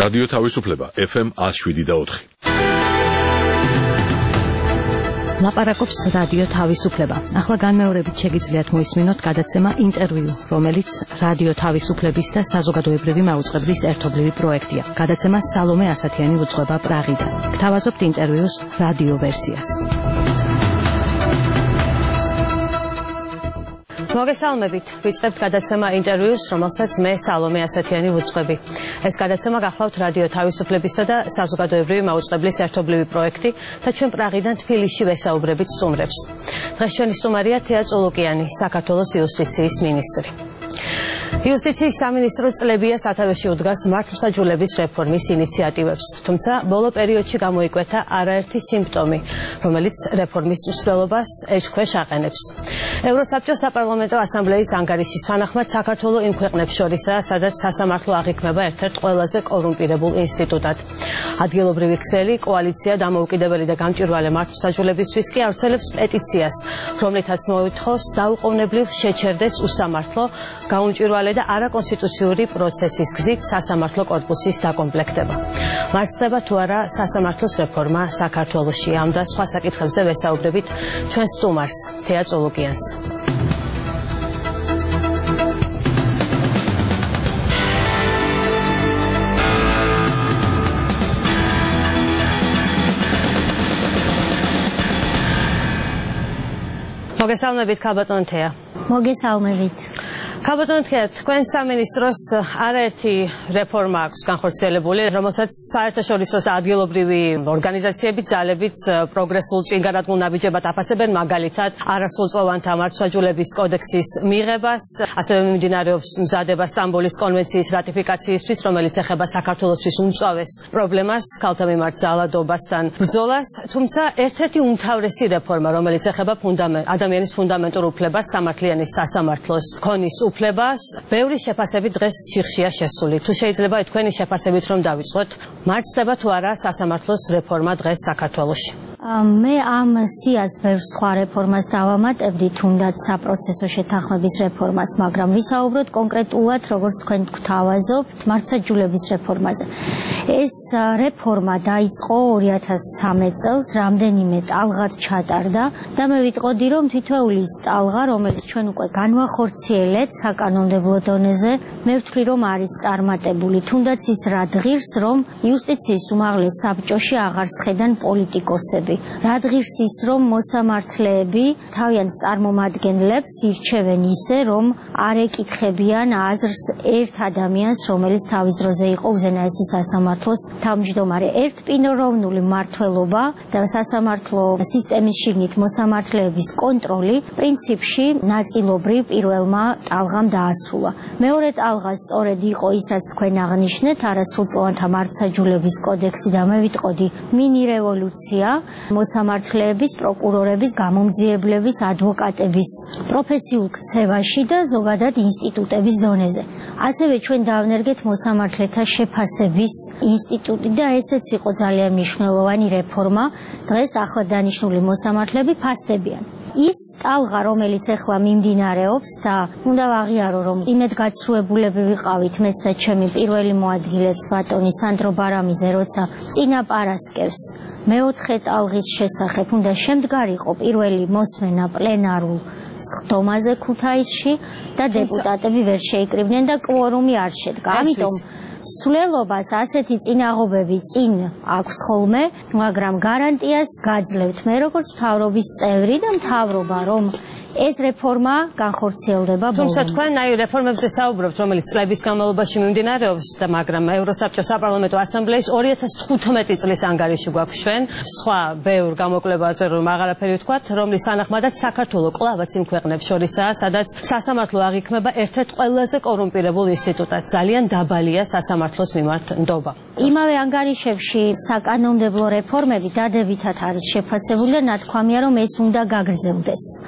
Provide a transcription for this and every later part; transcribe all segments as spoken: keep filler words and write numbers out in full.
რადიო თავისუფლება ეფ ემ one oh seven და four. ლაპარაკობს რადიო თავისუფლება. ახლა განმეორებით შეგიძლიათ მოისმინოთ გადაცემა ინტერვიუ, რომელიც რადიო თავისუფლების და საზოგადოებრივი მაუწყებლის ერთობლივი პროექტია. გადაცემა სალომე ასათიანი უძღვება პრაღიდან. გთავაზობთ ინტერვიუს რადიო ვერსიას. მოგესალმებით, ვიწყებთ გადაცემა ინტერვიუს, რომელსაც მე სალომე ასათიანი ვუძღვები. ეს გადაცემა გახლავთ რადიო თავისუფლებისა და საზოგადოებრივი მაუწყებლის ერთობლივი პროექტი და ჩვენ პრაღიდან თბილისში ვესაუბრებით სტუმრებს. დღეს ჩვენი სტუმარია თეა წოლუკიანი, საქართველოს იუსტიციის მინისტრი. იუსტიციის სამინისტრო წლებია სათავეში უდგას მართლმსაჯულების რეფორმის ინიციატივებს, თუმცა ბოლო პერიოდში გამოიკვეთა არაერთი სიმპტომი, რომელიც რეფორმის მსვლელობას ეჭქვეშ აყენებს. ევროსაბჭოს საპარლამენტო ასამბლეის ანგარიშის თანახმად საქართველო იმ ქვეყნებს შორისაა, სადაც სასამართლო აღიქმება ერთ-ერთ ყველაზე კორუმპირებულ ინსტიტუტად. ადგილობრივი ქსელი, კოალიცია დამოუკიდებელი და გამჭვირვალე მართლმსაჯულებისთვის კი ავრცელებს პეტიციას, რომლითაც მოითხოვს დაუყოვნებლივ შეჩერდეს უსამართლო, გაუმჭვირვალე და არაკონსტიტუციური პროცესის გზით სასამართლო კორპუსის დაკომპლექტება. მარცხდება თუ არა სასამართლოს რეფორმა საქართველოში? ამ და სხვა საკითხებზე ვესაუბრებით ჩვენ სტუმარს, თეა წოლუკიანს. მოგესალმებით, ქალბატონო თეა. მოგესალმებით. ქალბატონო თეა, თქვენ სამინისტროს არაერთი რეფორმა აქვს განხორციელებული, რომელსაც საერთაშორისო და ადგილობრივი ორგანიზაციები ძალებით პროგრესულ წინგადადგმულ ნაბიჯებად აფასებენ, მაგალითად არასრულწლოვანთა მართლმსაჯულების კოდექსის მიღებას, ასევე მიმდინარეობს მზადება სტამბოლის კონვენციის რატიფიკაციისთვის, რომელიც ეხება საქართველოსთვის უმწვავეს პრობლემას, ქალთა მიმართ ძალადობასთან ბრძოლას, თუმცა ერთ-ერთი უმთავრესი რეფორმა, რომელიც ეხება ადამიანის ფუნდამენტურ უფლებას, სამართლიანი სასამართლოს ქონის უფლებას, ბევრი შეფასებით დღეს ჩიხშია შესული. თუ შეიძლება თქვენი შეფასებით რომ დავიწყოთ, მარცხდება თუ არა სასამართლოს რეფორმა დღეს საქართველოში? მე ამ სიას ბევრ სხვა რეფორმას დავამატებდი, თუნდაც საპროცესო შეთანხმების რეფორმას, მაგრამ ვისაუბროთ კონკრეტულად, როგორც თქვენ გვთავაზობთ, მართლმსაჯულების რეფორმაზე. ეს რეფორმა დაიწყო ორი ათას ცხრამეტ წელს, რამდენიმე ტალღად ჩატარდა და მე ვიტყოდი, რომ თითოეული ტალღა, რომელიც ჩვენ უკვე განვახორციელეთ საკანონმდებლო დონეზე, მე ვთვლი, რომ არის წარმატებული, თუნდაც ის რა დღირს, რომ იუსტიციის უმაღლეს საბჭოში აღარ სხედან პოლიტიკოსები. რად ღირს ის, რომ მოსამართლეები თავიანთ წარმომადგენლებს ირჩევენ ისე, რომ არ ეკითხებიან აზრს ერთ ადამიანს, რომელიც თავის დროზე იყო უზენაესი სასამართლოს თავმჯდომარე. ერთპიროვნული მმართველობა და სასამართლო სისტემის შიგნით მოსამართლეების კონტროლი პრინციპში ნაწილობრივ პირველმა ტალღამ დაასრულა. მეორე ტალღა სწორედ იყო ის, რაც თქვენ აღნიშნეთ, არასრულწლოვანთა მართლმსაჯულების კოდექსი და მე ვიტყოდი მინი რევოლუცია მოსამართლეების, პროკურორების, გამომძიებლების, ადვოკატების პროფესიულ ქცევაში და ზოგადად ინსტიტუტების დონეზე. ასევე ჩვენ დავნერგეთ მოსამართლეთა შეფასების ინსტიტუტი და ესეც იყო ძალიან მნიშვნელოვანი რეფორმა. დღეს ახლად დანიშნული მოსამართლეები ფასდებიან. ის ტალღა, რომელიც ახლა მიმდინარეობს და უნდა ვაღიარო, რომ იმედგაცრუებულები ვიყავით მეც და ჩემი პირველი მოადგილეც ბატონი სანდრო ბარამიძე, როცა წინაპარასკევს მეოთხე ტალღის შესახებ უნდა შემდგარიყო პირველი მოსმენა პლენარულ სხდომაზე ქუთაისში და დეპუტატები ვერ შეიკრიბნენ და კვორუმი არ შედგა. ამიტომ სვლელობას ასეთი წინაღობები წინ აქვს ხოლმე, მაგრამ გარანტიას გაძლევთ მე როგორც მთავრობის წევრი და მთავრობა, რომ ეს რეფორმა განხორციელდება ბოლომდე. თუმცა თქვენ აი რეფორმებზე საუბრობთ, რომელიც წლების განმავლობაში მიმდინარეობს და მაგრამ ევროსაბჭოს საპარლამენტო ასამბლეის ორი ათას თხუთმეტი წლის ანგარიში გვაქვს ჩვენ, სხვა ბევრ გამოკლებაზე რომ აღარაფერი ვთქვათ, რომლის თანახმადაც საქართველო კვლავაც იმ ქვეყნებს შორისაა, სადაც სასამართლო აღიქმება ერთ-ერთ ყველაზე კორუმპირებულ ინსტიტუტად. ძალიან დაბალია სასამართლოს მიმართ ნდობა. იმავე ანგარიშებში საკანონმდებლო რეფორმები დადებითად არის შეფასებული და ნათქვამია, რომ ეს უნდა გაგრძელდეს. ამას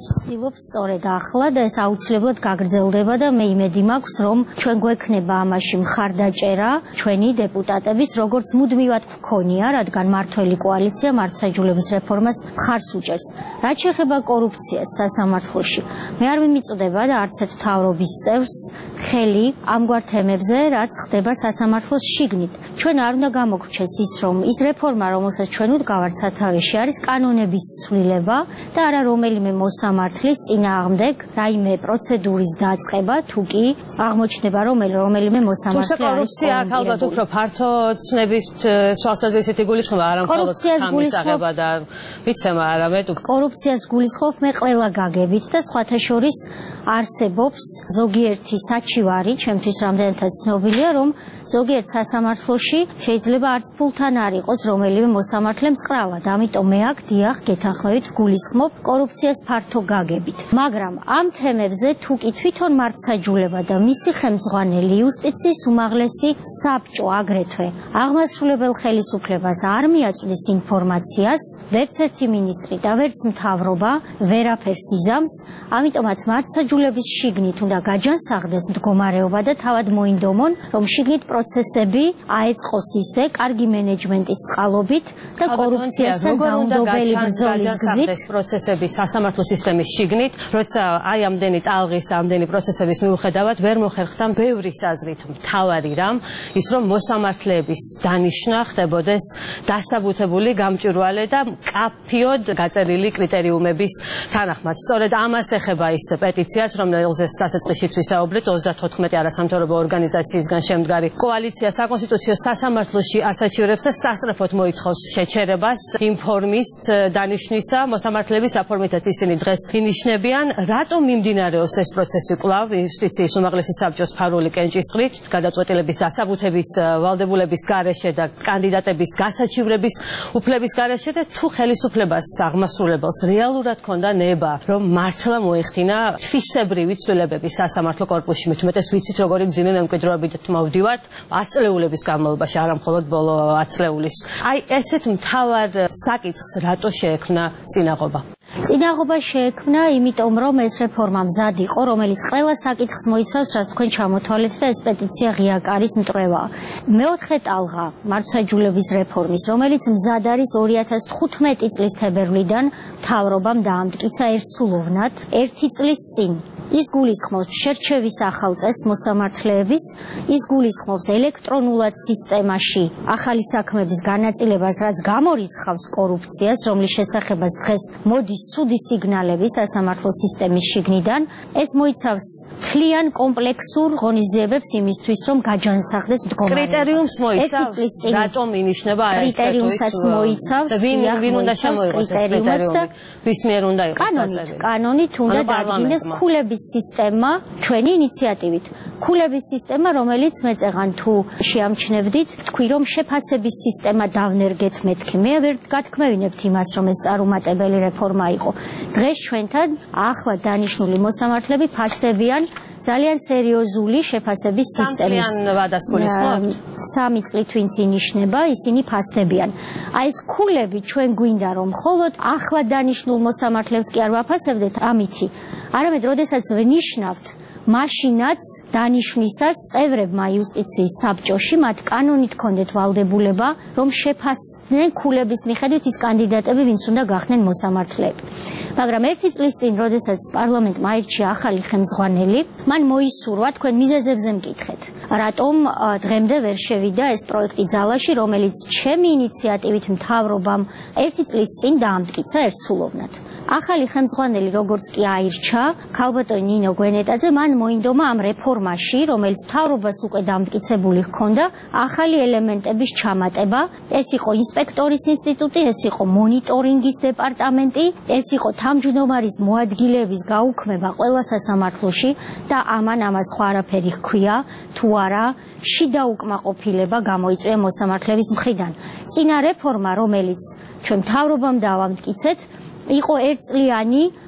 ვცდილობ სწორედ ახლა და ეს აუცილებლად გაგრძელდება და მე იმედი მაქვს, რომ ჩვენ გვექნება ამაში მხარდაჭერა ჩვენი დეპუტატების, როგორც მუდმივად გვქონია, რადგან მართველი კოალიცია მართლმსაჯულების რეფორმას მხარს უჭერს. რაც შეეხება კორუფციას სასამართლოში, მე არ მიმიწვდება და არც ერთ მთავრობის წევრს ხელი ამგვარ თემებზე, რაც ხდება სასამართლოს შიგნით. ჩვენ არ უნდა გამოგვჩეს ის, რომ ის რეფორმა, რომელსაც ჩვენ ვდგავართ სათავეში, არის კანონების ცვლილება და არა რომელიმე მოსამართლის წინააღმდეგ რაიმე პროცედურის დაწყება, თუ კი აღმოჩნდება, რომ რომელიმე მოსამართლე არის კორუფცია აქ ალბათ უფრო ფართო ცნების სვალსაზრისით იგულისხმება, არა მხოლოდ გამისაღება და ვიცემა არამედ კორუფციას გულისხმობ მე ყველა გაგებით და სხვათა შორის არსებობს ზოგიერთი საჩივარი, ჩემთვის რამდენადაც ცნობილია, რომ ზოგიერთ სასამართლოში შეიძლება არც ფულთან არ იყოს რომელიმე მოსამართლე მწყრალად. ამიტომ მე აქ დიახ გეთანხმებით გულისხმობ კორუფციას ფართო გაგებით. მაგრამ ამ თემებზე თუ კი თვითონ მართლმსაჯულება და მისი ხელმძღვანელი იუსტიციის უმაღლესი საბჭო აგრეთვე აღმასრულებელ ხელისუფლებას არ მიაწვდის ინფორმაციას, ვერც ერთი მინისტრი და ვერც მთავრობა ვერაფერს იზამს, ამიტომაც მართლმსაჯულების შიგნით უნდა გაჯანსაღდეს მდგომარეობა და თავად მოინდომონ, რომ შიგნით პროცესები აეწყოს ისე კარგი მენეჯმენტის წყალობით და კორუფციასთან დაუნდობელი ბრძოლის გზით პროცესები სასამართლო სისტემის შიგნით, როცა აი ამდენი ტალღის, ამდენი პროცესების მიუხედავად ვერ მოხერხდა ბევრი საზრით მთავარი რამ, ის რომ მოსამართლეების დანიშვნა ხდებოდეს დასაბუთებული, გამჭვირვალე და მკაფიოდ გაწერილი კრიტერიუმების თანახმად. სწორედ ამას ეხება ის პეტიციაც, რომელზეც დასაწყისშიც ვისაუბრეთ, ოცდათოთხმეტი არასამთავრობო ორგანიზაციისგან შემდგარი კოალიცია საკონსტიტუციო სასამართლოში ასაჩივრებს და სასწრაფოდ მოითხოვს შეჩერებას იმ ფორმის დანიშვნისა მოსამართლეების აფორმითაც ისინი დღეს ინიშნებიან. რატომ მიმდინარეობს ეს პროცესი კვლავ იუსტიციის უმაღლესი საბჭოს ფარული კენჭისყრით, გადაწყვეტილების დასაბუთების ვალდებულების გარეშე და კანდიდატების გასაჩივრების უფლების გარეშე და თუ ხელისუფლებას აღმასრულებელს რეალურად ჰქონდა ნება, რომ მართლა მოეხდინა თვისებრივი ცვლილებები სასამართლო კორპუსში, მით უმეტეს ვიცით როგორი მძიმე მემკვიდრეობით მოვდივართ ათწლეულების განმავლობაში, არა მხოლოდ ბოლო ათწლეულის. აი ესეთ მთავარ საკითხს რატო შეექმნა წინაღობა? წინაღობა შეექმნა, იმიტომ რომ ეს რეფორმა მზად იყო, რომელიც ყველა საკითხს მოიცავს, რაც თქვენ ჩამოთვალეთ და ეს პეტიცია ღია კარის მტრევაა. მეოთხე ტალღა მართლმსაჯულების რეფორმის, რომელიც მზად არის ორი ათას თხუთმეტი წლის თებერვლიდან მთავრობამ დაამტკიცა ერთსულოვნად ერთი წლის წინ. ის გულისხმობს შერჩევის ახალ წესს მოსამართლეების, ის გულისხმობს ელექტრონულად სისტემაში ახალი საქმეების განაწილებას, რაც გამორიცხავს კორუფციას, რომლის შესახებაც დღეს მოდის ცუდი სიგნალები სასამართლო სისტემის შიგნიდან. ეს მოიცავს მთლიან კომპლექსურ ღონისძიებებს იმისთვის, რომ გაჯანსაღდეს მდგომარეობა. კრიტერიუმს მოიცავს, რატომ ინიშნება ეს კრიტერიუმსაც მოიცავს, ვინ ვინ უნდა შემოიღოს ეს კრიტერიუმი, ვის მიერ უნდა იყოს დაწერილი. კანონით უნდა დადგინდეს ქულების სისტემა ჩვენი ინიციატივით. ქულების სისტემა, რომელიც მეწეღან თუ შეამჩნევდით, თქვი რომ შეფასების სისტემა დავნერგეთ მეთქი. მე ვერ გათქმევინებთ იმას, რომ ეს წარუმატებელი რეფორმა იყო. დღეს ჩვენთან ახლა დანიშნული მოსამართლეები ფასდებიან ძალიან სერიოზული შეფასების სისტემის. სამწლიან ვადას გულისხმობთ? სამი წლით ვინც ინიშნება, ისინი ფასდებიან. აი ეს ქულები ჩვენ გვინდა რომ მხოლოდ ახლა დანიშნულ მოსამართლეებს კი არ ვაფასებდეთ ამითი. არამედ როდესაც ვნიშნავთ მაშინაც დანიშვნისას წევრებმა იუსტიციის საბჭოში მათ კანონით ჰქონდეთ ვალდებულება, რომ შეფასდნენ ქულების მიხედვით ის კანდიდატები, ვინც უნდა გახდნენ მოსამართლეები. მაგრამ ერთი წლის წინ, როდესაც პარლამენტმა აირჩია ახალი ხელმძღვანელი, მან მოისურვა თქვენ მიზეზებზე მკითხეთ. რატომ დღემდე ვერ შევიდა ეს პროექტი ძალაში, რომელიც ჩემი ინიციატივით მთავრობამ ერთი წლის წინ დაამტკიცა ერთსულოვნად. ახალი ხელმძღვანელი როგორც კი აირჩა, ქალბატონი ნინო გვენეტაძე, მან მოინდომა ამ რეფორმაში, რომელიც მთავრობას უკვე დამტკიცებული ჰქონდა, ახალი ელემენტების ჩამატება. ეს იყო ინსპექტორის ინსტიტუტი, ეს იყო მონიტორინგის დეპარტამენტი, ეს იყო თავმჯდომარის მოადგილეების გაუქმება ყველა სასამართლოში და ამან ამას სხვა არაფერი ჰქვია, თუ არა შიდა უკმაყოფილება გამოიწვია მოსამართლეების მხრიდან. წინა რეფორმა, რომელიც ჩვენ მთავრობამ დავამტკიცეთ, იყო ერთწლიანი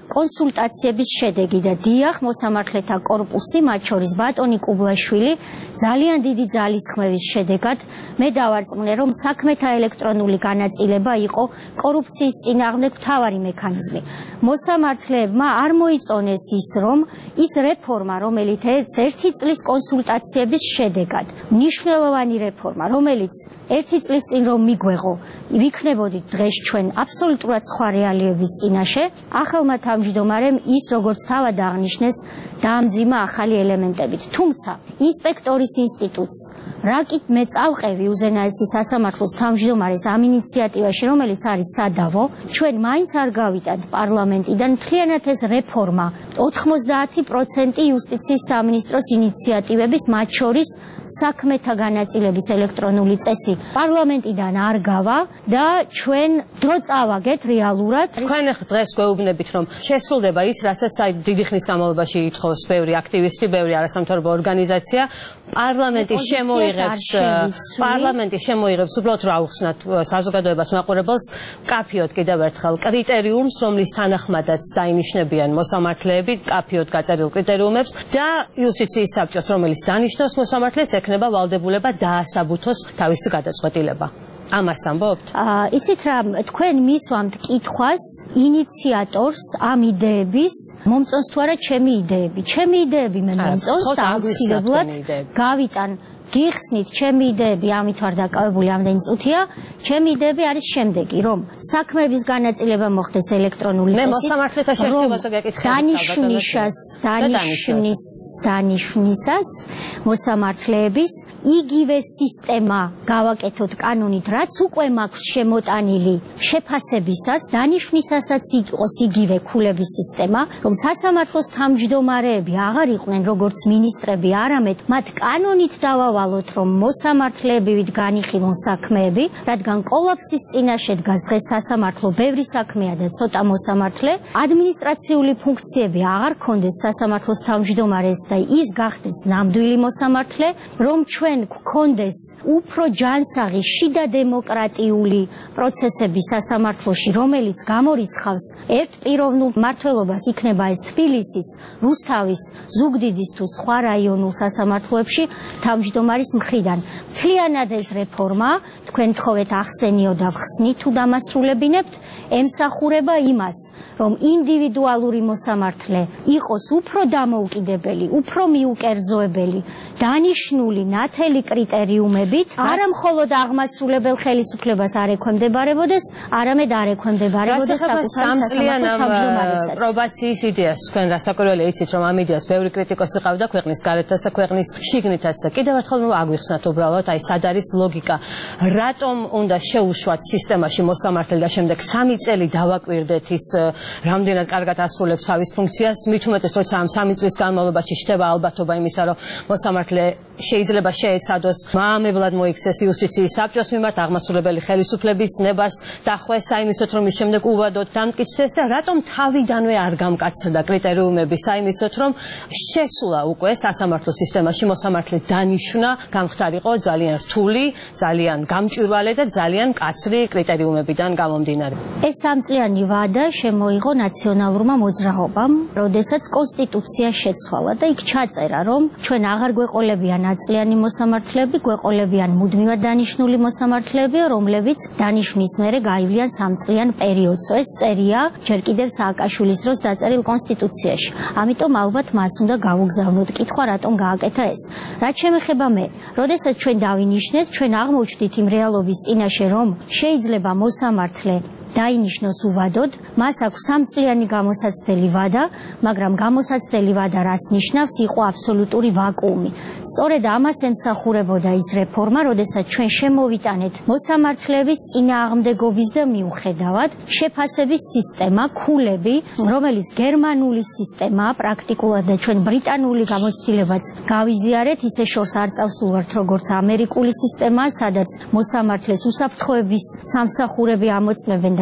კონსულტაციების შედეგი და დიახ, მოსამართლეთა კორპუსი, მათ შორის ბატონი კუბლაშვილი, ძალიან დიდი ძალისხმევის შედეგად მე დავარწმუნე, რომ საქმეთა ელექტრონული განაწილება იყო კორუფციის წინააღმდეგ მთავარი მექანიზმი. მოსამართლეებმა არ მოიწონეს ის, რომ ის რეფორმა, რომელიც ერთი წლის კონსულტაციების შედეგად, მნიშვნელოვანი რეფორმა, რომელიც ერთი წლის წინ რომ მიგვეღო, ვიქნებოდით დღეს ჩვენ აბსოლუტურად სხვა რეალიების წინაშე, ახალმა თავმჯდომარემ ის როგორც თავად აღნიშნეს, დაამძიმა ახალი ელემენტებით. თუმცა ინსპექტორის ინსტიტუტს რაკით მე წავყევი უზენაესი სასამართლოს თავმჯდომარეს ამ ინიციატივაში, რომელიც არის სადავო, ჩვენ მაინც არ გავიტანთ პარლამენტიდან მთლიანად ეს რეფორმა ოთხმოცდაათი პროცენტი იუსტიციის სამინისტროს ინიციატივების, მათ შორის საქმეთა განაწილების ელექტრონული წესი პარლამენტიდან არ გავა და ჩვენ დრო წავაგეთ რეალურად. თქვენ დღეს გვეუბნებით, რომ შესრულდება ის, რასაც აი დიდი ხნის განმავლობაში ითხოვს ბევრი აქტივისტი, ბევრი არასამთავრობო ორგანიზაცია, პარლამენტი შემოიღებს პარლამენტი შემოიღებს უბრალოდ რა უხსნათ საზოგადოებას მაყურებელს კაფიოდ კიდევ ერთხელ კრიტერიუმს, რომლის თანახმადაც დაინიშნებიან მოსამართლეები, კაფიოდ გაწერილ კრიტერიუმებს და იუსტიციის საბჭოს, რომელიც დანიშნავს მოსამართლეს, ექნება ვალდებულება დაასაბუთოს თავისი გადაწყვეტილება. ამას ამბობთ? იცით რა, თქვენ მისვამთ კითხვას ინიციატორს ამ იდეების, მომწონს თუ არა ჩემი იდეები. ჩემი იდეები მე მომწონს და აუცილებლად გავიტან. გიხსნით, ჩემი იდეები ამით ვარ დაკავებული ამდენი წუთია, ჩემი იდეები არის შემდეგი, რომ საქმეების განაწილება მოხდეს ელექტრონული წესით. მე მოსამართლეთა შერჩევაზე გეკითხები. დანიშნისას, დანიშნის, დანიშნისას მოსამართლეების იგივე სისტემა გავაკეთოთ კანონით, რაც უკვე მაქვს შემოტანილი შეფასებისას, დანიშნისასაც იყოს იგივე ქულების სისტემა, რომ სასამართლოს თავმჯდომარეები აღარ იყვნენ როგორც მინისტრები, არამედ მათ კანონით დავავალოთ, რომ მოსამართლეებივით განიხილონ საქმეები, რადგან კოლაფსის წინაშე დგას დღეს სასამართლო, ბევრი საქმეა და ცოტა მოსამართლე, ადმინისტრაციული ფუნქციები აღარ ქონდეს სასამართლოს თავმჯდომარეს და ის გახდეს ნამდვილი მოსამართლე, რომ ჩვენ გქონდეს უფრო ჯანსაღი შიდა დემოკრატიული პროცესები სასამართლოში, რომელიც გამორიცხავს ერთპიროვნულ მმართველობას, იქნება ეს თბილისის, რუსთავის, ზუგდიდის თუ სხვა რაიონულ სასამართლოებში თავმჯდომარის მხრიდან. მთლიანად ეს რეფორმა, თქვენ თხოვეთ ახსენიო და ვხსნით თუ დამასრულებინებთ, ემსახურება იმას, რომ ინდივიდუალური მოსამართლე იყოს უფრო დამოუკიდებელი, უფრო მიუკერძოებელი, დანიშნული ნათელი კრიტერიუმებით, არა მხოლოდ აღმასრულებელ ხელისუფლებას არ ექვემდებარებოდეს, არამედ არ ექვემდებარებოდეს საკუთარი სასამართლოს თავმჯდომარესაც. პრობაციის იდეას თქვენ რასაკვირველია იცით, რომ ამ იდეას ბევრი კრიტიკოსი ყავდა ქვეყნის გარეთაც და ქვეყნის შიგნითაც. კიდევ ერთხელ რომ აგვიხსნათ უბრალოდ, აი სად არის ლოგიკა, რატომ უნდა შეუშვათ სისტემაში მოსამართლე და შემდეგ სამი წელი დავაკვირდეთ ის რამდენად კარგად ასრულებს თავის ფუნქციას, მით უმეტეს როცა ამ სამი წლის განმავლობაში შთება ალბათობა იმისა, რომ მოსამართლე შეიძლება შეეცადოს მაამებლად მოიქცეს იუსტიციის საბჭოს მიმართ აღმასრულებელი ხელისუფლების ნებას დახვეს საიმისოთ, რომ ის შემდეგ უვადოდ დამტკიცდეს და რატომ თავიდანვე არ გამკაცდა კრიტერიუმები საიმისოთ, რომ შესულა უკვე სასამართლო სისტემაში მოსამართლე დანიშნა, გამختارიყო ძალიან რთული, ძალიან გამჭვირვალე და ძალიან მკაცრი კრიტერიუმებიდან გამომდინარე. ეს სამწლიანი ვადა შემოიღო ნაციონალურმა მოძრაობამ, როდესაც კონსტიტუცია შეცვალა და იქ ჩაწერა, რომ ჩვენ აღარ გვეყოლებიან აწლიანი მოსამართლეები, გვეყოლებიან მუდმივად დანიშნული მოსამართლეები, რომლებიც დანიშნვის მერე გაივლიან სამწლიან პერიოდს. ეს წერია ჯერ კიდევ სააკაშვილის დროს დაწერილ კონსტიტუციაში. ამიტომ ალბათ მას უნდა გავუგზავნოთ კითხვა, რატომ გააკეთა ეს. რაც შემეხება მე, როდესაც ჩვენ დავინიშნეთ, ჩვენ აღმოჩნდით იმ რეალობის წინაშე, რომ შეიძლება მოსამართლე დაინიშნოს უვადოდ, მას აქვს სამწლიანი გამოსაცდელი ვადა, მაგრამ გამოსაცდელი ვადა რას ნიშნავს, იყო აბსოლუტური ვაკუუმი. სწორედ ამას ემსახურებოდა ის რეფორმა, როდესაც ჩვენ შემოვიტანეთ მოსამართლეების წინააღმდეგობის და მიუხედავად შეფასების სისტემა, ქულები, რომელიც გერმანული სისტემაა პრაქტიკულად და ჩვენ ბრიტანული გამოცდილებაც გავიზიარეთ, ისე შორს არ წავსულვართ როგორც ამერიკული სისტემა, სადაც მოსამართლეს უსაფრთხოების სამსახურები ამოწმებენ და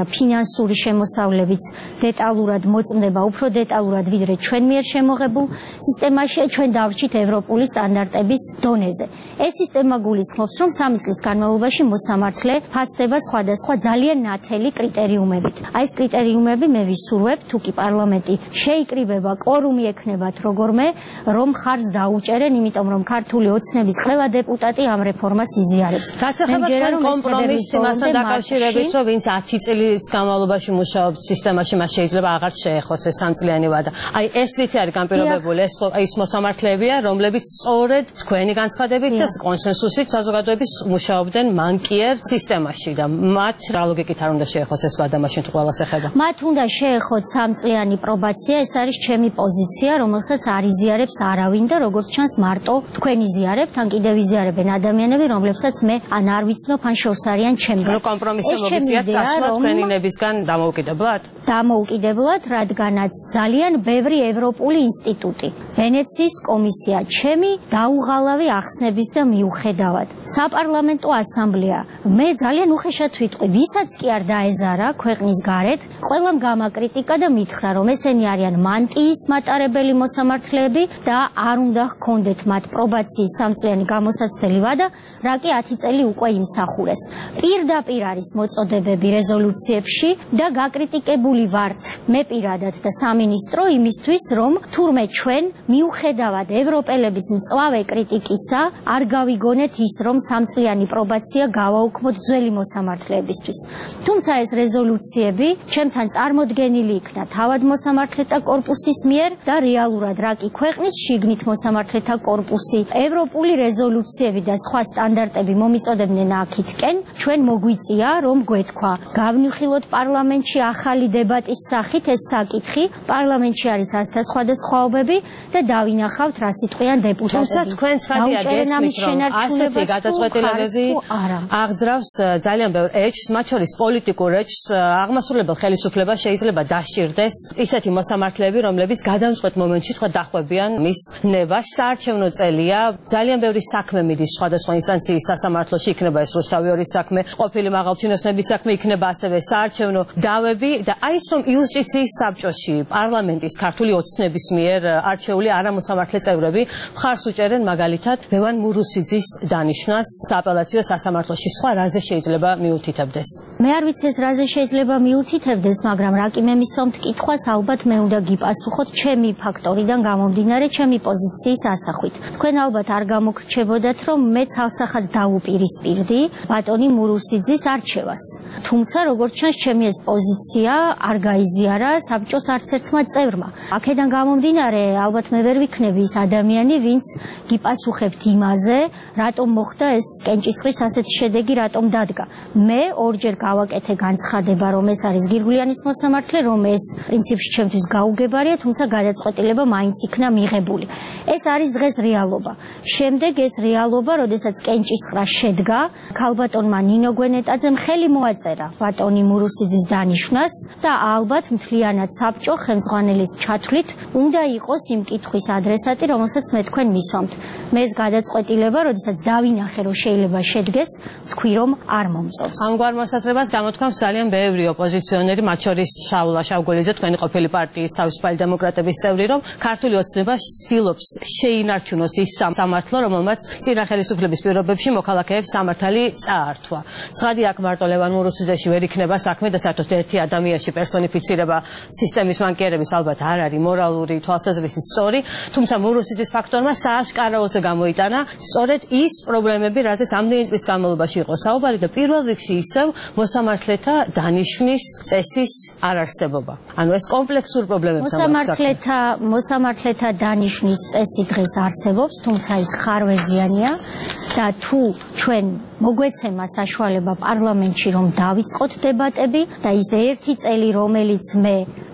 ფინანსური შემოსავლებიც დეტალურად მოწმდება, უფრო დეტალურად ვიდრე ჩვენ მიერ შემოღებულ სისტემაში, ჩვენ დავრჩით ევროპული სტანდარტების დონეზე. ეს სისტემა გულისხმობს, რომ სამი წლის განმავლობაში მოსამართლე ფასდება სხვადასხვა ძალიან ნათელი კრიტერიუმებით. აი ეს კრიტერიუმები მე ვისურვებ, თუ კი პარლამენტი შეიკრიბება, კვორუმი ექნებათ როგორმე, რომ ხარს დაუჭერენ, იმიტომ რომ ქართული ოცნების ყველა დეპუტატი ამ რეფორმას იზიარებს. გასახებად თქვენ კომპრომისი მასთან დაკავშირებით, რომ ვინც ათი წლის განმავლობაში მუშაობს სისტემაში, მას შეიძლება აღარ შეეხოს ეს სამწლიანი ვადა. აი ეს რითი არის განპირობებული? ეს ის მოსამართლეებია, რომლებიც სწორედ თქვენი განცხადებით და კონსენსუსით საზოგადოების მუშაობდნენ მანკიერ სისტემაში და მათ რა ლოგიკით არ უნდა შეეხოს ეს ვადა, მაშინ თუ ყველას ეხება? მათ უნდა შეეხოთ სამწლიანი პრობაცია, ეს არის ჩემი პოზიცია, რომელსაც არ იზიარებს არავინ და როგორც ჩანს მარტო თქვენ იზიარებთ, ან კიდევ იზიარებენ ადამიანები, რომლებსაც მე ან არ ვიცნობ, ან შორს არიან ჩემგან. რო კომპრომისი მოგიწიათ წასვლა თქვენი ნებისგან დამოუკიდებლად? დამოუკიდებლად, რადგანაც ძალიან ბევრი ევროპული ინსტიტუტი, ვენეციის კომისია, ჩემი დაუღალავი ახსნების და მიუხედავად. საპარლამენტო ასამბლეა, მე ძალიან უხეშად ვიტყვი, ვისაც კი არ დაეზარა ქვეყნის გარეთ, ყველამ გამაკრიტიკა და მითხრა, რომ ესენი არიან მანტიის მატარებელი მოსამართლეები და არ უნდა ჰქონდეთ მათ პრობაციის სამწლიანი გამოსაცდელი ვადა, რა კი ათი წელი უკვე იმსახურეს. პირდაპირ არის მოწოდებები რეზოლუციებში და გაკრიტიკებული ვართ მე პირადად და სამინისტრო იმისთვის, რომ თურმე ჩვენ მიუხედავად ევროპელების მწვავე კრიტიკისა არ გავიგონეთ ის, რომ სამწლიანი პრობაცია გავაუქმოთ ძველი მოსამართლეებისთვის. თუმცა ეს რეზოლუციები ჩემთან წარმოდგენილი იქნა თავად მოსამართლეთა კორპუსის მიერ და რეალურად რა კი ქვეყნის შიგნით მოსამართლეთა კორპუსი ევროპული რეზოლუციები და სხვა სტანდარტები მომიწოდებდნენ აქითკენ, ჩვენ მოგვიწია, რომ გვეთქვა გავნიხილოთ პარლამენტში ახალი დებატის სახით ეს საკითხი, პარლამენტში არის ასთა სხვადასხვაობები და დავინახავთ რა სიტყვიან დეპუტატები. თუმცა თქვენ ცხადია გესმით, რომ ასეთი გადაწყვეტილებები აღძრავს ძალიან ბევრ ეჭვს, მათ შორის პოლიტიკურ ეჭვს, აღმასრულებელ ხელისუფლებას შეიძლება დასჭირდეს ისეთი მოსამართლეები, რომლებიც გადამწყვეტ მომენტში თქვა დახვებიან მის ნებას. საარჩევნო წელია, ძალიან ბევრი საქმე მიდის სხვადასხვა ინსტანციის სასამართლოში, იქნება ეს რუსთავიორის საქმე, ყოფილი მაღალჩინოსნების საქმე, იქნება ასევე საარჩევნო დავები და აი ის რომ იუსტიციის საბჭოში პარლამენტის ქართული ოცნების მიერ არჩეული არამოსამართლე წევრები მხარს უჭერენ მაგალითად ლევან მურუსიძის დანიშვნას სააპელაციო სასამართლოში. სხვა რაზე შეიძლება მიუთითებდეს? მე არ ვიცი ეს რაზე შეიძლება მიუთითებდეს, მაგრამ რა კი მე მისვამთ კითხვას, ალბათ მე უნდა გიპასუხოთ ჩემი ფაქტორიდან გამომდინარე, ჩემი პოზიციის ასახვით. თქვენ ალბათ არ გამოგრჩებოდათ, რომ მე ცალსახად დაუპირისპირდი ბატონი მურუსიძის არჩევას. თუმცა როგორც ჩანს, ჩემი ეს პოზიცია არ გაიზიარა საბჭოს არც ერთმა წევრმა. აქედან გამომდინარე, ალბათ მე ვერ ვიქნები ის ადამიანი, ვინც გიპასუხებთ იმაზე, რატომ მოხდა ეს კენჭისყრის ასეთი შედეგი, რატომ დადგა. მე ორჯერ გავაკეთე განცხადება, რომ ეს არის გირგვლიანის მოსამართლე, რომ ეს პრინციპში ჩემთვის გაუგებარია, თუმცა გადაწყვეტილება მაინც იქნა მიღებული. ეს არის დღეს რეალობა. შემდეგ ეს რეალობა, როდესაც კენჭისყრა შედგა, ქალბატონმა ნინო გვენეტაძემ ხელი მოაწერა ბატონი მურუსიძის დანიშვნას და ალბათ მთლიანად საბჭო ხელმძღვანელის ჩათვლით უნდა იყოს იმ კითხვის ადრესატი, რომელსაც მე თქვენ მისვამთ. მე ეს გადაწყვეტილება, როდესაც დავინახე, რომ შეიძლება შედგეს, თქვი რომ არ მომწონს. ამგვარ მოსაზრებას გამოთქვამს ძალიან ბევრი ოპოზიციონერი, მათ შორის შაულა შავგოლიძე, თქვენი ყოფილი პარტიის თავისუფალი დემოკრატების წევრი, რომ ქართული ოცნება ცდილობს შეინარჩუნოს ის სამართლო, რომელმაც წინა ხელისუფლების პირობებში მოქალაქეებს სამართალი წაართვა. ცხადია, აქ მარტო ლევან მურუსიძეში ვერ იქნება საქმე და საერთოდ ერთი ადამიანში პერსონიფიცირება სისტემის მანკიერების ალბათ არ არის მორალური თვალსაზრისით სწორი, თუმცა მურუსიძის ფაქტორმა სააშკარაოზე გამოიტანა სწორედ ის პრობლემები, რაზეც ამდენი წლის განმავლობაში იყო საუბარი და პირველ რიგში ისევ მოსამართლეთა დანიშვნის წესის არარსებობა. ანუ ეს კომპლექსურ პრობლემებთან მოსამართლეთა მოსამართლეთა დანიშვნის წესი დღეს არსებობს, თუმცა ის ხარვეზიანია და თუ ჩვენ მოგვეცემა საშუალება პარლამენტში რომ დავიწყოთ დებატები და ის ერთი წელი რომელიც მე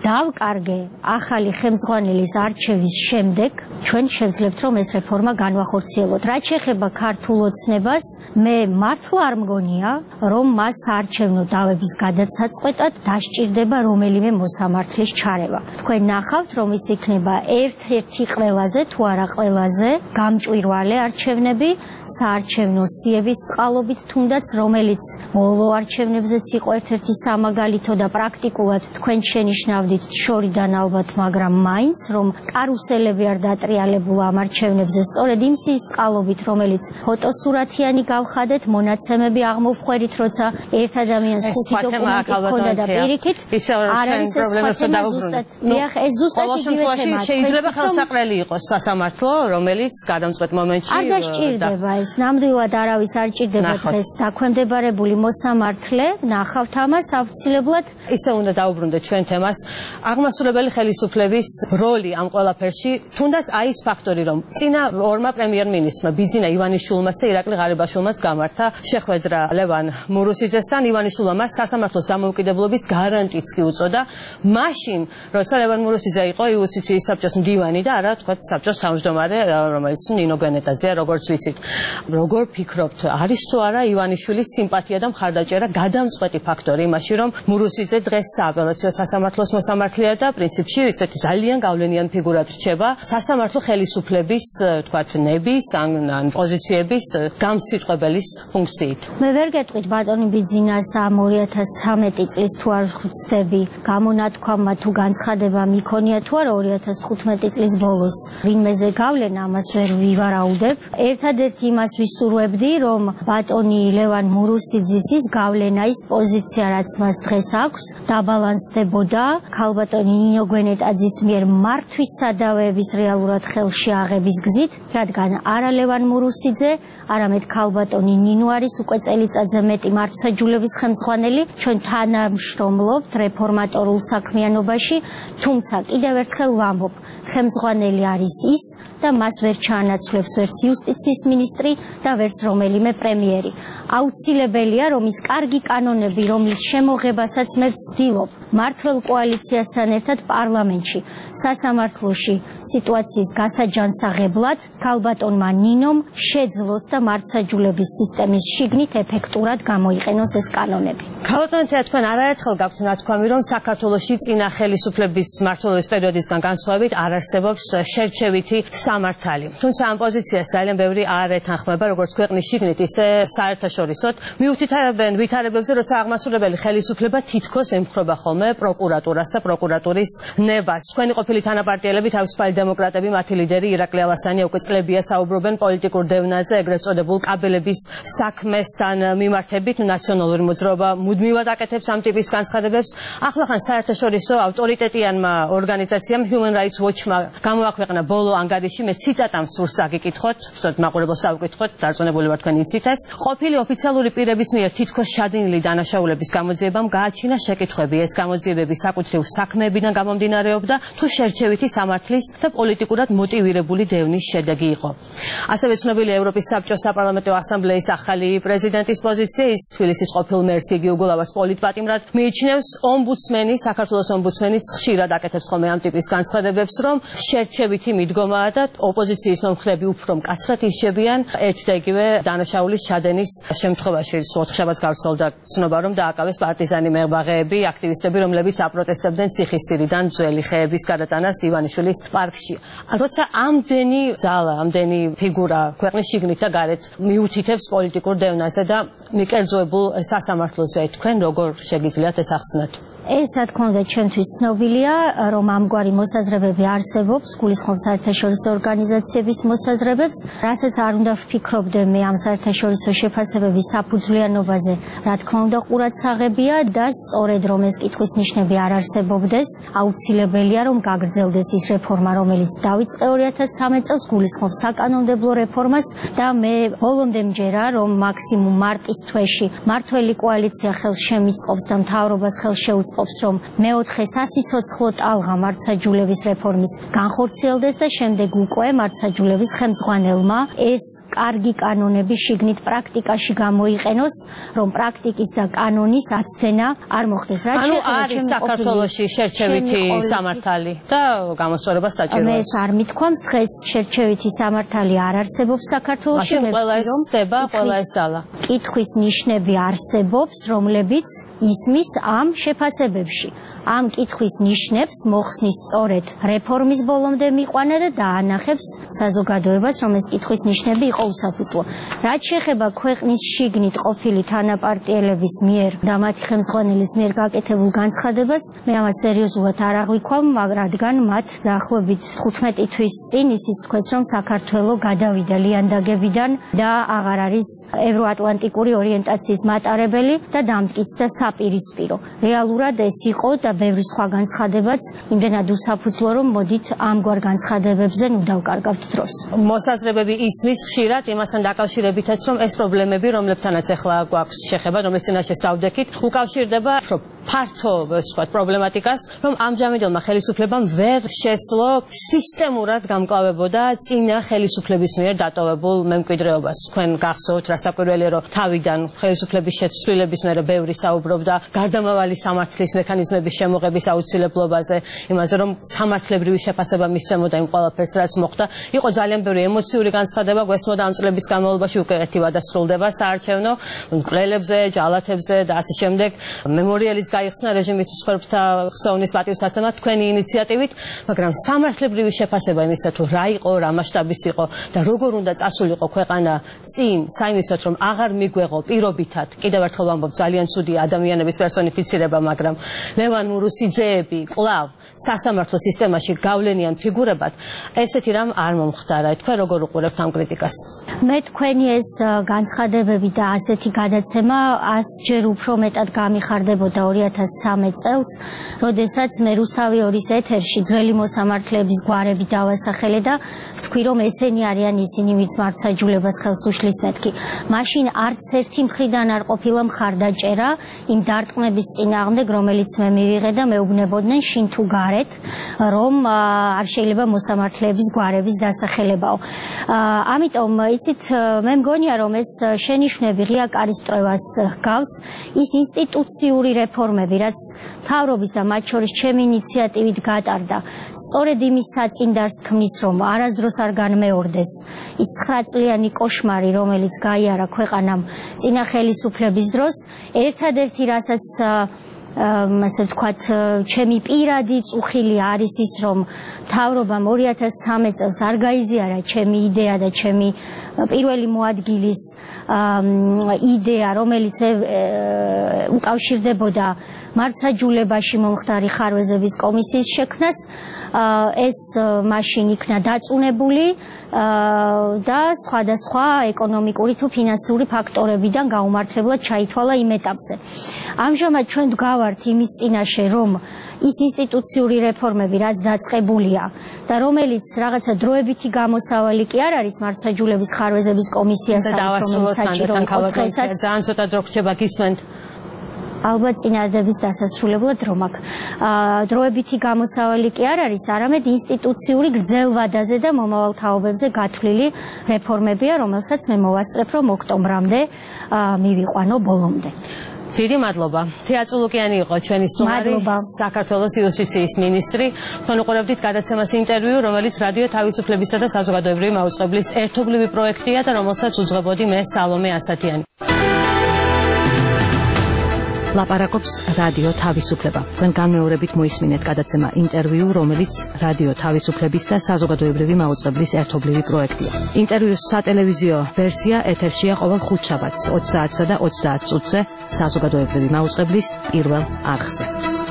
დავკარგე ახალი ხელმძღვანელის არჩევის შემდეგ ჩვენ შევძლებთ რომ ეს რეფორმა განვახორციელოთ. რაც შეეხება ქართულ ოცნებას, მე მართლა არ მგონია რომ მას საარჩევნო დავების გადაცაწყვეტად დასჭირდება რომელიმე მოსამართლის ჩარევა. თქვენ ნახავთ რომ ის იქნება ერთ-ერთი ყველაზე თუ არა ყველაზე გამჭვირვალე არჩევნები საარჩევნო სიების წყალობით, თუნდაც რომელიც ბოლო არჩევნებზეც იყო ერთ-ერთი სამაგალითო და პრაქტიკულად თქვენ შენიშნავდით შორიდან ალბათ, მაგრამ მაინც რომ კარუსელები არ დატრიალებულა ამ არჩევნებზე სწორედ იმ სიის წყალობით, რომელიც ფოტოსურათიანი გავხადეთ, მონაცემები აღმოვხვერით, როცა ერთ ადამიანს ხუთი დოკუმენტი ჰქონდა და პირიქით არ არის ეს პრობლემებსა დაუბრუნდით. დიახ, ეს ზუსტად იგივე თემაა. შეიძლება ხელსაყრელი იყოს სასამართლო, რომელიც გადამწყვეტ მომენტში არ დასჭირდება ეს. ნამდვილად არავის არ ჭირდება დღეს დაქვემდებარებული მოსამართლე. ნახავთ ამას აუცილებლად. ისე უნდა დაუბრუნდეთ ჩვენ თემას. აღმასრულებელი ხელისუფლების როლი ამ ყველაფერში, თუნდაც აი ეს ფაქტორი, რომ წინა ორმა პრემიერ-მინისტრმა ბიძინა ივანიშვილმაც და ირაკლი ღარიბაშვილმაც გამართა შეხვედრა ლევან მურუსიძესთან. ივანიშვილმა მას სასამართლოს დამოუკიდებლობის გარანტიც კი უწოდა. მაშინ, როცა ლევან მურუსიძე იყო იუსტიციის საბჭოს მდივანი და არა თქვა საბჭოს თავმჯდომარე, რომელიც ნინო გენეტაძეა, როგორც ვიცით. როგორ ფიქრობთ, არის თუ არა ივანიშვილის სიმპათია და მხარდაჭერა გადამწყვეტი ფაქტორი იმაში, რომ მურუსიძე დღეს სააპელაციო სასამართლოს მოსამართლეა და პრინციპში ესეთი ძალიან გავლენიანი ფიგურად რჩება სასამართლო ხელისუფლების, თქვათ, ნების ან პოზიციების გამსიტყვებელის ფუნქციით. მე ვერ გეტყვით ბატონი ბიძინას ამ ორი ათას ცხრამეტი წლის თუ არ ხვდები გამონათქვამა თუ განცხადება მიქონია თუ არა ორი ათას თხუთმეტი წლის ბოლოს რინმეზე გავლენა, ამას ვერ ვივარაუდებ. ერთადერთი იმას ვისურვებდი, რომ ბატონი ლევან მურუსიძის ის გავლენა, ის პოზიცია, რაც მას დღეს აქვს, დაბალანსდებოდა ქალბატონი ნინო გენეტაძის მიერ მართვის სადავეების რეალურად ხელში აღების გზით, რადგან არა ლევან მურუსიძე, არამედ ქალბატონი ნინო არის უკვე წელიწადზე მეტი მართლმსაჯულების ხელმძღვანელი. ჩვენ თანამშრომლობთ რეფორმატორულ საქმიანობაში, თუმცა კიდევ ერთხელ ვამბობ, ხელმძღვანელი არის ის და მას ვერ ჩაანაცვლებს ვერც იუსტიციის მინისტრი და ვერც რომელიმე პრემიერი. აუცილებელია, რომ ის კარგი კანონები, რომლის შემოღებასაც მე ვცდილობ მმართველ კოალიციასთან ერთად პარლამენტში, სასამართლოში სიტუაციის გასაჯანსაღებლად, ქალბატონმა ნინომ შეძლოს და მართლმსაჯულების სისტემის შიგნით ეფექტურად გამოიყენოს ეს კანონები. ქალბატონო, თქვენ არაერთხელ გაქვთ ნათქვამი, რომ საქართველოში წინა ხელისუფლების მმართველობის პერიოდისგან განსხვავებით არ არსებობს შერჩევითი სამართალი. თუმცა ამ პოზიციას ძალიან ბევრი არ ეთანხმება, როგორც ქვეყნის შიგნით, ისე საერთაშორისოდ. მიუთითებენ ვითარებებზე, როცა აღმასრულებელი ხელისუფლება თითქოს ემხრობა ხოლმე პროკურატურას და პროკურატურის ნებას. თქვენი ყოფილი თანაპარტიელები, თავისუფალი დემოკრატები, მათი ლიდერი ირაკლი ალასანია უკვე წლებია საუბრობენ პოლიტიკურ დევნაზე, ეგრეთ წოდებულ კაბელების საქმესთან მიმართებით. ნაციონალური მოძრაობა მუდმივად აკეთებს ამ ტიპის განცხადებებს. ახლახან საერთაშორისო ავტორიტეტიანმა ორგანიზაციამ Human Rights Watch-მა გამოაქვეყნა ბოლო ანგარიში, მე ციტატამ სურს აგიკითხოთ, ვთქვათ, მაყურებელს ავკითხოთ, დარწმუნებული ვარ თქვენ იცით ეს. ყოფილი ოფიციალური პირების მიერ თითქოს ჩადენილი დანაშაულების გამოძიებამ გააჩინა შეკითხვები. ეს გამოძიებები საკუთრივ საქმეებიდან გამომდინარეობდა თუ შერჩევითი სამართლის და პოლიტიკურად მოტივირებული დევნის შედეგი იყო. ასევე ცნობილია ევროპის საბჭოს საპარლამენტო ასამბლეის ახალი პრეზიდენტის პოზიცია, ის თბილისის ყოფილ მერს გიგი უგულავას პოლიტპატიმრად მიიჩნევს. ომბუდსმენი, საქართველოს ომბუდსმენიც ხშირად აკეთებს ხოლმე ამ ტიპის განცხადებებს, რომ შერჩევითი მიდგომაა და ოპოზიციის მომხრეები უფრო მკაცრად ისჯებიან ერთ და იგივე დანაშაულის ჩადენის შემთხვევაში. ოთხშაბათს გავრცელდა ცნობა, რომ დააკავეს პარტიზანი მებაღეები, აქტივისტები, რომლებიც აპროტესტებდნენ ციხისძირიდან ძველი ხეების გადატანას ივანიშვილის პარკში. როცა ამდენი ძალა, ამდენი ფიგურა ქვეყნის შიგნით და გარეთ მიუთითებს პოლიტიკურ დევნაზე და მიკერძოებულ სასამართლოზე, თქვენ როგორ შეგიძლიათ ეს ახსნათ? ეს რა თქმა უნდა ჩემთვის ცნობილია, რომ ამგვარი მოსაზრებები არსებობს, გულისხმობს საერთაშორისო ორგანიზაციების მოსაზრებებს, რასაც არ უნდა ვფიქრობდე მე ამ საერთაშორისო შეფასებების საფუძვლიანობაზე, რა თქმა უნდა ყურადსაღებია და სწორედ რომ ეს კითხვის ნიშნები არ არსებობდეს, აუცილებელია რომ გაგრძელდეს ის რეფორმა, რომელიც დაიწყე ორი ათას ცხრამეტ წელს, გულისხმობს საკანონმდებლო რეფორმას და მე ბოლომდე მჯერა, რომ მაქსიმუმ მარტის თვეში მმართველი კოალიცია ხელს შემიწყობს და მთავრობას ხელს შეუწყობს უწყობს, რომ მეოთხე სასიცოცხლო ტალღა მართლმსაჯულების რეფორმის განხორციელდეს და შემდეგ უკვე მართლმსაჯულების ხელმძღვანელმა ეს კარგი კანონები შიგნით პრაქტიკაში გამოიყენოს, რომ პრაქტიკის და კანონის აცდენა არ მოხდეს. ანუ არის საქართველოში შერჩევითი სამართალი და გამოსწორება საჭიროა. მე ეს არ მithქვამს, დღეს შერჩევითი სამართალი არ არსებობს საქართველოში. მე ყველა ეს ხდება, ყველა ეს ზალა. კითხვის ნიშნები არსებობს, რომლებიც ისმის ამ შეფასებებში. ამ კითხვის ნიშნებს მოხსნის სწორედ რეფორმის ბოლომდე მიყვანა და დაანახებს საზოგადოებას, რომ ეს კითხვის ნიშნები იყო უსაფუძვლო. რაც შეეხება ქვეყნის შიგნით ყოფილი თანაპარტიელების მიერ და მათი ხელმძღვანელის მიერ გაკეთებულ განცხადებას, მე ამას სერიოზულად არ აღვიქვამ, რადგან მათ დაახლოებით თხუთმეტი თვის წინ ისიც თქვეს, რომ საქართველო გადავიდა ლიანდაგებიდან და აღარ არის ევროატლანტიკური ორიენტაციის მატარებელი და დამტკიცდა საპირისპირო. რეალურად ეს იყო და ბევრი სხვა განცხადებაც იმდენად უსაფუძვლო, რომ მოდით ამგვარ განცხადებებზე ნუ დავკარგავთ დროს. მოსაზრებები ისმის ხშირად იმასთან დაკავშირებითაც, რომ ეს პრობლემები, რომლებთანაც ახლა გვაქვს შეხება, რომლის წინაშე დავდექით, უკავშირდება ფართო ვთქვათ პრობლემატიკას, რომ ამჟამინდელმა ხელისუფლებამ ვერ შესძლო სისტემურად გამკლავებოდა წინა ხელისუფლების მიერ დატოვებულ მემკვიდრეობას. თქვენ გახსოვთ, რასაკვირველია, რომ თავიდან ხელისუფლების შეცვლილების მერე ბევრი საუბრობდა გარდამავალი სამართლის მექანიზმების შემოღების აუცილებლობაზე, იმაზე, რომ სამართლებრივი შეფასება მისცემოდა იმ ყველაფერს, რაც მოხდა. იყო ძალიან ბევრი ემოციური განცხადება, გვესმოდა ამ წლების განმავლობაში უკვე ერთი ვადა სრულდება საარჩევნო მკვლელებზე, ჯალათებზე და ასე შემდეგ. მემორიალიც გაიხსნა რეჟიმის მსხვერპლთა ხსოვნის პატივსაცემად თქვენი ინიციატივით, მაგრამ სამართლებრივი შეფასება იმისა, თუ რა იყო, რა მასშტაბის იყო და როგორ უნდა წასულიყო ქვეყანა წინ, საიმისოთ, რომ აღარ მიგვეღო პირობითად, კიდევ ერთხელ ვამბობ, ძალიან ცუდია ადამიანების პერსონიფიცირება, მაგრამ ლევან მურუსიძეები კვლავ სასამართლო სისტემაში გავლენიან ფიგურებად, ესეთი რამ არ მომხდარა. თქვენ როგორ უყურებთ ამ კრიტიკას? მე თქვენი ეს განცხადებები და ასეთი გადაცემა ასჯერ უფრო მეტად გამიხარდებოდა ორი ათას ცხრამეტ წელს, როდესაც მე რუსთავი ორის ეთერში ძველი მოსამართლეების გვარები დავასახელე და ვთქვი, რომ ესენი არიან ისინი, ვინც მართლმსაჯულებას ხელს უშლის მეთქი. მაშინ არც ერთი მხრიდან არ ყოფილა მხარდაჭერა იმ დარტყმების წინააღმდეგ, რომელიც მე მივიღე და მეუბნებოდნენ შინ თუ გარეთ, რომ არ შეიძლება მოსამართლეების გვარების დასახელებაო. ამიტომ იცით, მე მგონია, რომ ეს შენიშვნები ღია კარისტრევას ჰგავს, ის ინსტიტუციური რეფორმები, რაც მთავრობის და მათ შორის ჩემი ინიციატივით გატარდა, სწორედ იმის საწინდარს ქმნის, რომ არასდროს არ განმეორდეს ის ცხრაწლიანი კოშმარი, რომელიც გაიარა ქვეყანამ წინა ხელისუფლების დროს. ერთადერთი რასაც ასე ვთქვათ, ჩემი პირადი წუხილი არის ის, რომ მთავრობამ ორი ათას ცხრამეტ წელს არ გაიზიარა ჩემი იდეა და ჩემი პირველი მოადგილის იდეა, რომელიც უკავშირდებოდა მართლმსაჯულებაში მომხდარი ხარვეზების კომისიის შექმნას. ეს მაშინ იქნა დაწუნებული და სხვადასხვა ეკონომიკური თუ ფინანსური ფაქტორებიდან გაუმართლებლად ჩაითვალა იმ ეტაპზე. ამჟამად ჩვენ ვდგავართ იმის წინაშე, რომ ის ინსტიტუციური რეფორმები, რაც დაწყებულია და რომელიც რაღაცა დროებითი გამოსავალი კი არ არის მართლმსაჯულების ხარვეზების კომისიასთან, რომელიც საჭირო იყო დღესაც. ძალიან ცოტა დრო გრჩება გისმენთ. ალბათ წინადადების დასასრულებლად რომ აქ დროებითი გამოსავალი კი არ არის, არამედ ინსტიტუციური გრძელვადაზე და მომავალ თაობებზე გათვლილი რეფორმებია, რომელსაც მე მოვასწრებ, რომ ოქტომბრამდე მივიყვანო ბოლომდე. დიდი მადლობა. თეატრო ლუკიანი იყო ჩვენი სტუმარი, საქართველოს იუსტიციის მინისტრი. თქვენ უყურებდით გადაცემას ინტერვიუ, რომელიც რადიო თავისუფლებისა და საზოგადოებრივი მაუწყებლის ერთობლივი პროექტია და რომელსაც უძღვებოდი მე სალომე ასათიანი. ლაპარაკობს რადიო თავისუფლება. თქვენ განმეორებით მოისმინეთ გადაცემა ინტერვიუ, რომელიც რადიო თავისუფლების და საზოგადოებრივი მაუწყებლის ერთობლივი პროექტია. ინტერვიუს სატელევიზიო ვერსია ეთერშია ყოველ ხუთშაბათს ოცი საათსა და ოცდაათ წუთზე საზოგადოებრივი მაუწყებლის პირველ არხზე.